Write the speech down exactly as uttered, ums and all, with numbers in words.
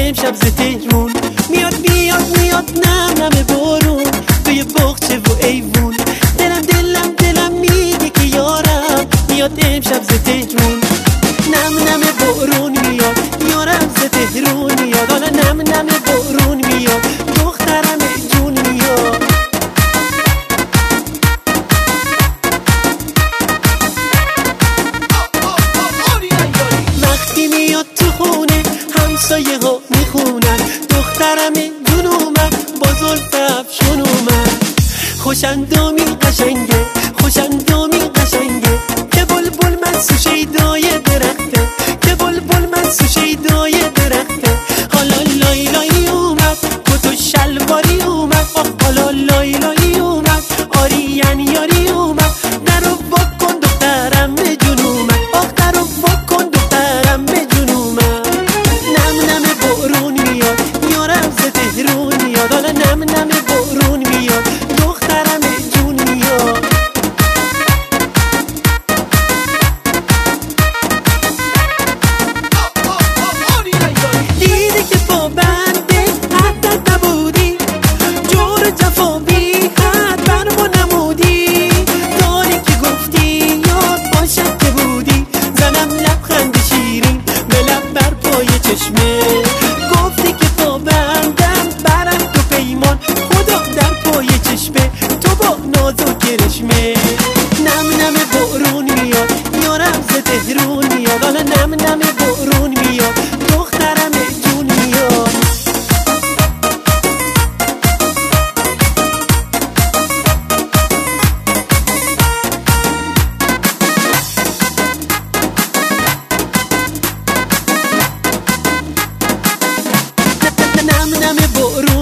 امشب ز تهرون. میاد میاد میاد نم نم بارون توی باغچه و ایوون. دلم دلم دلم میگه که یارم میاد امشب ز تهرون. نم نم بارون میاد یارم ز تهرون میاد. حالا نم نم بارون میاد دخترم جون میاد. وقتی میاد تو خونه همسایه ها میخونن دخترم جون اومد با زلف افشون اومد. خوشندامی قشنگه خوشندامی قشنگه که بلبل منسو شیدای درخته که بلبل منسو شیدای درخته. حالا لای لای اومد کت و شلواری اومد. حالا لای لای اومد آریان یاری اومد. درو واک کن دخترم جون اومد. آخ درو واک کن دخترم جون اومد. نم نم بارون میاد یارم ز تهرون میاد. حالا نم نم بارون میاد دخترم جون میاد. دیدی که با بنده عهدت نبودی جور جفا بی حد بر ما نمودی. داری که گفتی یاد باشد که بودی. زنم لبخند شیرین به لب بر پای چشمه. گفتی که با بندم بر عهد و پیمان خدا در پای چشمه تو با ناز و کرشمه. نم نم بارون میاد یارم ز تهرون میاد. حالا نم نم بارون میاد دخترم جون میاد. نم نم بارون